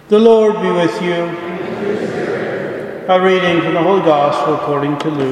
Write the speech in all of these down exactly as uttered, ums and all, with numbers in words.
The Lord be with you. A reading from the Holy Gospel according to Luke.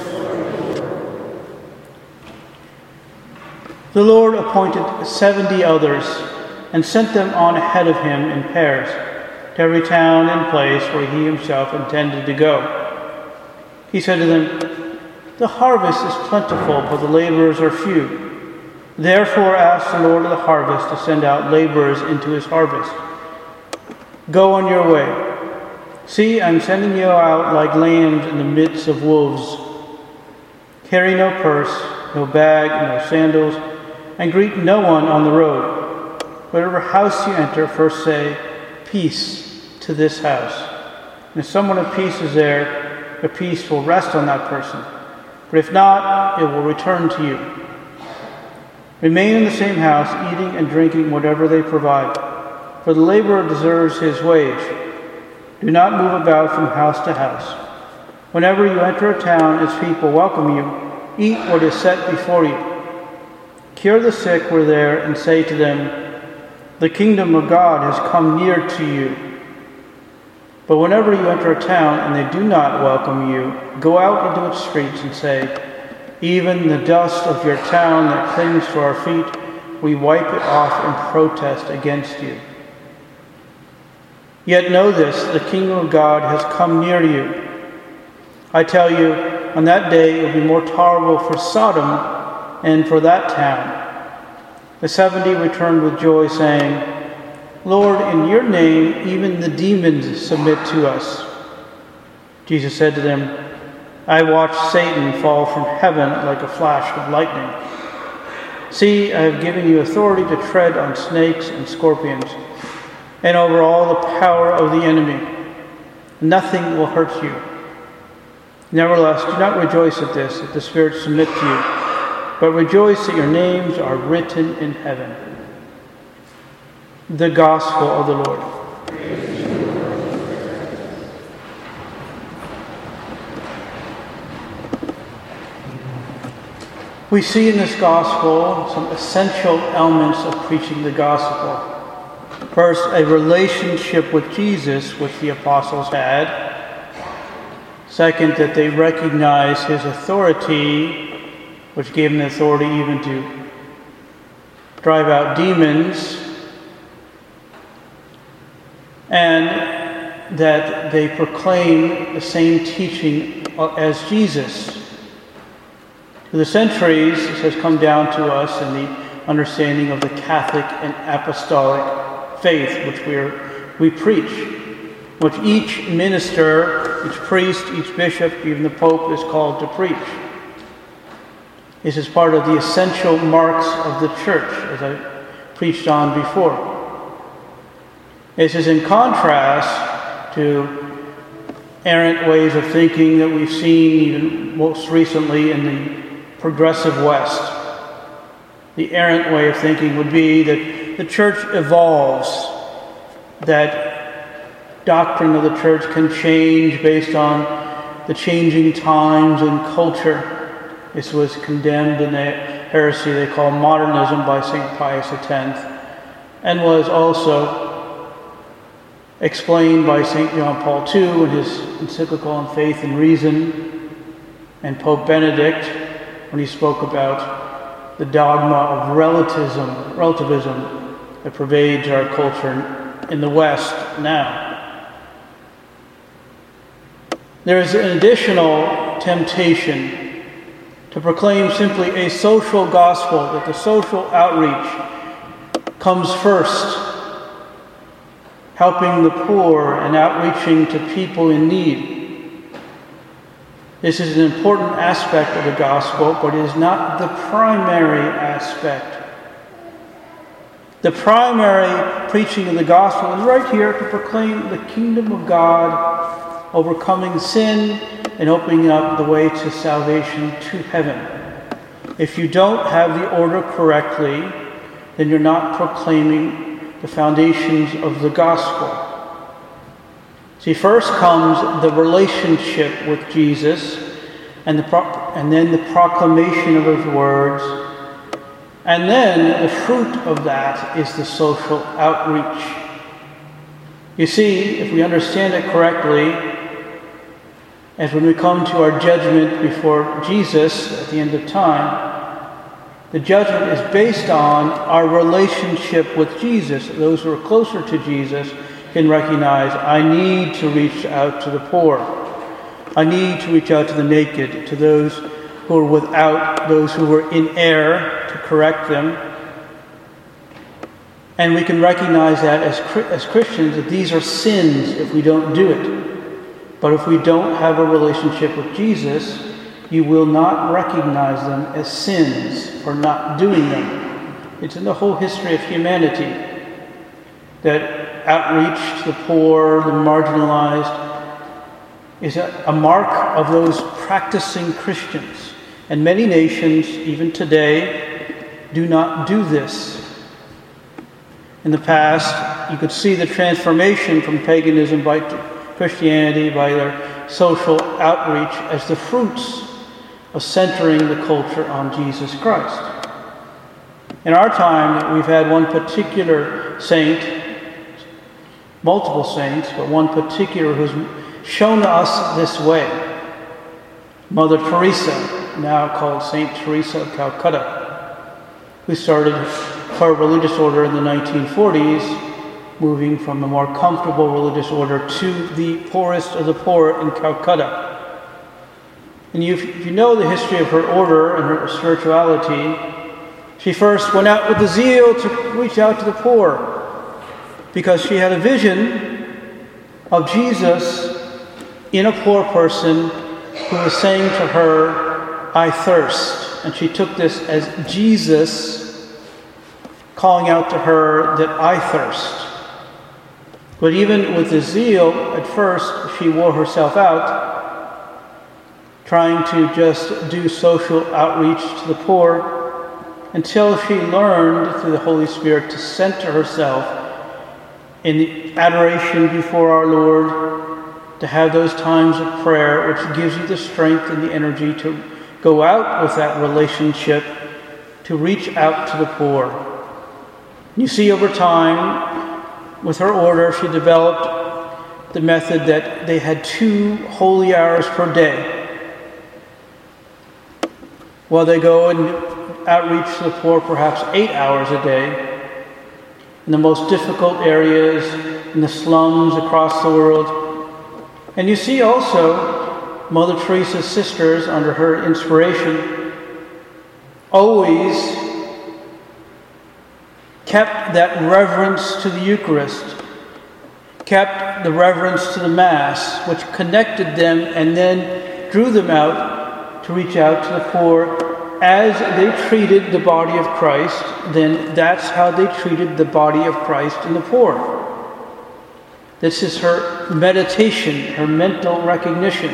The Lord appointed seventy others and sent them on ahead of him in pairs to every town and place where he himself intended to go. He said to them, "The harvest is plentiful, but the laborers are few. Therefore ask the Lord of the harvest to send out laborers into his harvest. Go on your way. See, I'm sending you out like lambs in the midst of wolves. Carry no purse, no bag, no sandals, and greet no one on the road. Whatever house you enter, first say, 'Peace to this house.' And if someone of peace is there, the peace will rest on that person. But if not, it will return to you. Remain in the same house, eating and drinking whatever they provide, for the laborer deserves his wage. Do not move about from house to house. Whenever you enter a town, its people welcome you. Eat what is set before you. Cure the sick who are there and say to them, 'The kingdom of God has come near to you.' But whenever you enter a town and they do not welcome you, go out into its streets and say, 'Even the dust of your town that clings to our feet, we wipe it off in protest against you.' Yet know this, the kingdom of God has come near you. I tell you, on that day it will be more tolerable for Sodom and for that town." The seventy returned with joy, saying, "Lord, in your name even the demons submit to us." Jesus said to them, "I watched Satan fall from heaven like a flash of lightning. See, I have given you authority to tread on snakes and scorpions, and over all the power of the enemy. Nothing will hurt you. Nevertheless, do not rejoice at this, that the spirits submit to you, but rejoice that your names are written in heaven." The Gospel of the Lord. We see in this Gospel some essential elements of preaching the Gospel. First, a relationship with Jesus, which the apostles had. Second, that they recognize his authority, which gave them the authority even to drive out demons. And that they proclaim the same teaching as Jesus. Through the centuries, this has come down to us in the understanding of the Catholic and Apostolic faith, which we are, we preach, which each minister, each priest, each bishop, even the Pope is called to preach. This is part of the essential marks of the Church, as I preached on before. This is in contrast to errant ways of thinking that we've seen even most recently in the progressive West. The errant way of thinking would be that the church evolves, that doctrine of the church can change based on the changing times and culture. This was condemned in the heresy they call modernism by Saint Pius X, and was also explained by Saint John Paul the Second in his encyclical on faith and reason, and Pope Benedict when he spoke about the dogma of relativism, relativism that pervades our culture in the West now. There is an additional temptation to proclaim simply a social gospel, that the social outreach comes first, helping the poor and outreaching to people in need. This is an important aspect of the gospel, but it is not the primary aspect. The primary preaching of the gospel is right here to proclaim the kingdom of God, overcoming sin and opening up the way to salvation to heaven. If you don't have the order correctly, then you're not proclaiming the foundations of the gospel. See, first comes the relationship with Jesus, and the pro- and then the proclamation of his words, and then the fruit of that is the social outreach. You see, if we understand it correctly, as when we come to our judgment before Jesus at the end of time, the judgment is based on our relationship with Jesus. Those who are closer to Jesus can recognize, I need to reach out to the poor. I need to reach out to the naked, to those who are without, those who are in error, to correct them. And we can recognize that as, as Christians, that these are sins if we don't do it. But if we don't have a relationship with Jesus, you will not recognize them as sins for not doing them. It's in the whole history of humanity that outreach to the poor, the marginalized, is a, a mark of those practicing Christians. And many nations, even today, do not do this. In the past, you could see the transformation from paganism by Christianity, by their social outreach, as the fruits of centering the culture on Jesus Christ. In our time, we've had one particular saint, multiple saints, but one particular who's shown us this way. Mother Teresa, now called Saint Teresa of Calcutta, who started her religious order in the nineteen forties, moving from a more comfortable religious order to the poorest of the poor in Calcutta. And you, if you know the history of her order and her spirituality, she first went out with the zeal to reach out to the poor because she had a vision of Jesus in a poor person who was saying to her, I thirst. And she took this as Jesus calling out to her that I thirst. But even with the zeal, at first, she wore herself out, trying to just do social outreach to the poor, until she learned through the Holy Spirit to center herself in adoration before our Lord, to have those times of prayer, which gives you the strength and the energy to go out with that relationship, to reach out to the poor. You see, over time, with her order, she developed the method that they had two holy hours per day. While they go and outreach to the poor perhaps eight hours a day, in the most difficult areas, in the slums across the world. And you see also Mother Teresa's sisters, under her inspiration, always kept that reverence to the Eucharist, kept the reverence to the Mass, which connected them and then drew them out to reach out to the poor. As they treated the body of Christ, then that's how they treated the body of Christ and the poor. This is her meditation, her mental recognition.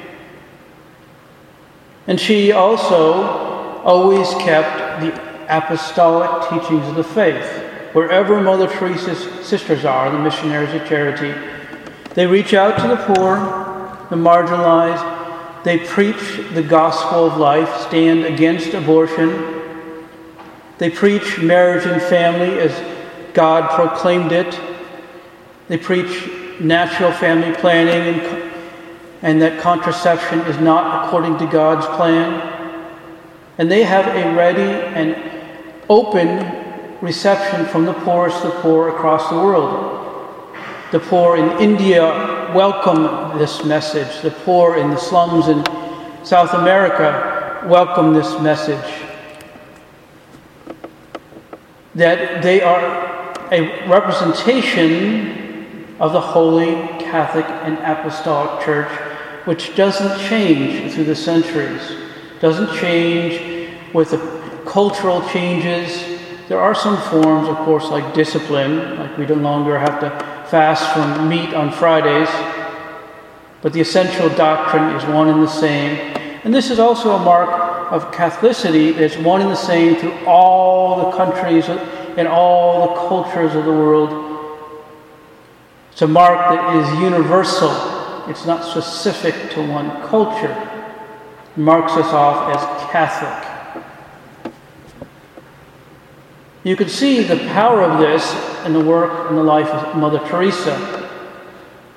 And she also always kept the apostolic teachings of the faith. Wherever Mother Teresa's sisters are, the missionaries of charity, they reach out to the poor, the marginalized. They preach the gospel of life, stand against abortion. They preach marriage and family as God proclaimed it. They preach natural family planning and, and that contraception is not according to God's plan. And they have a ready and open reception from the poorest of the poor across the world. The poor in India welcome this message. The poor in the slums in South America welcome this message. That they are a representation of the Holy Catholic and Apostolic Church, which doesn't change through the centuries, doesn't change with the cultural changes. There are some forms, of course, like discipline, like we no longer have to fast from meat on Fridays, but the essential doctrine is one and the same. And this is also a mark of Catholicity. It's one and the same through all the countries and all the cultures of the world. It's a mark that is universal. It's not specific to one culture. It marks us off as Catholic. You can see the power of this in the work and the life of Mother Teresa.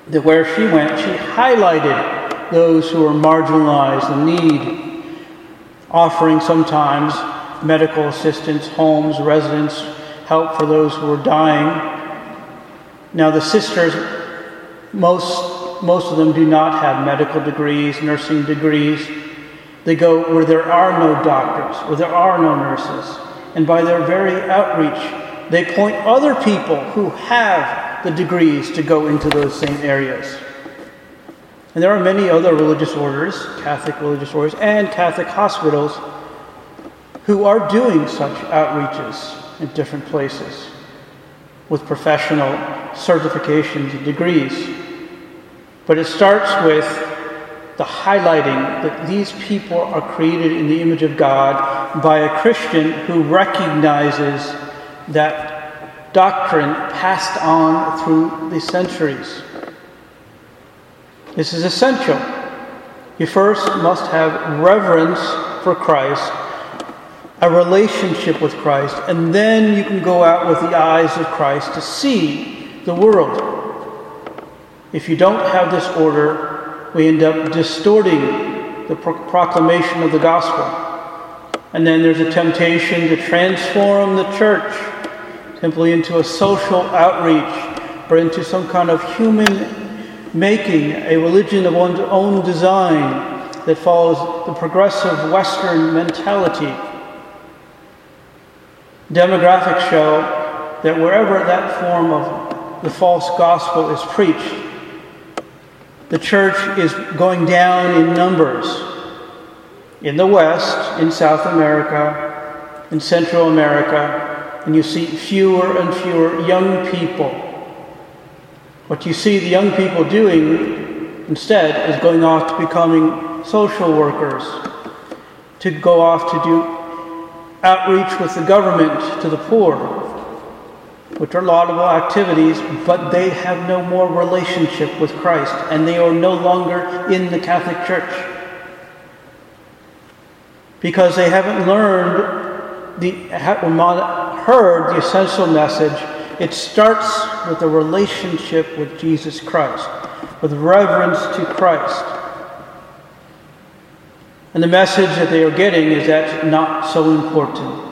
that where she went, she highlighted those who were marginalized in need, offering sometimes medical assistance, homes, residence, help for those who were dying. Now the sisters, most, most of them do not have medical degrees, nursing degrees. They go where there are no doctors, where there are no nurses. And by their very outreach, they point other people who have the degrees to go into those same areas. And there are many other religious orders, Catholic religious orders, and Catholic hospitals who are doing such outreaches in different places with professional certifications and degrees. But it starts with the highlighting that these people are created in the image of God by a Christian who recognizes that doctrine passed on through the centuries. This is essential. You first must have reverence for Christ, a relationship with Christ, and then you can go out with the eyes of Christ to see the world. If you don't have this order, we end up distorting the pro- proclamation of the gospel. And then there's a temptation to transform the church simply into a social outreach or into some kind of human making, a religion of one's own design that follows the progressive Western mentality. Demographics show that wherever that form of the false gospel is preached, the church is going down in numbers. In the West, in South America, in Central America, and you see fewer and fewer young people. What you see the young people doing instead is going off to becoming social workers, to go off to do outreach with the government to the poor, which are laudable activities, but they have no more relationship with Christ, and they are no longer in the Catholic Church. Because they haven't learned, the, heard the essential message. It starts with a relationship with Jesus Christ, with reverence to Christ. And the message that they are getting is that's not so important.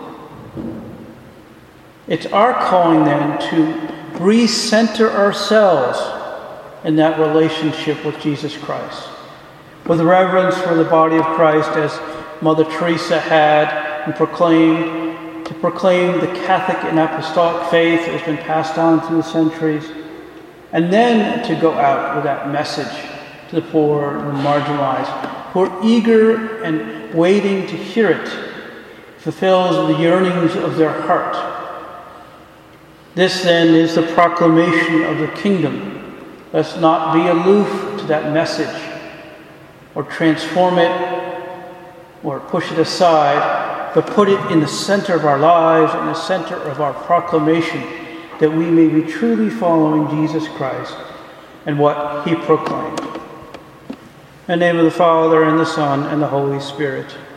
It's our calling then to recenter ourselves in that relationship with Jesus Christ, with reverence for the body of Christ as Mother Teresa had and proclaimed, to proclaim the Catholic and Apostolic faith that has been passed on through the centuries, and then to go out with that message to the poor and the marginalized, who are eager and waiting to hear it, fulfills the yearnings of their heart. This then is the proclamation of the kingdom. Let's not be aloof to that message, or transform it, or push it aside, but put it in the center of our lives, in the center of our proclamation, that we may be truly following Jesus Christ and what he proclaimed. In the name of the Father, and the Son, and the Holy Spirit.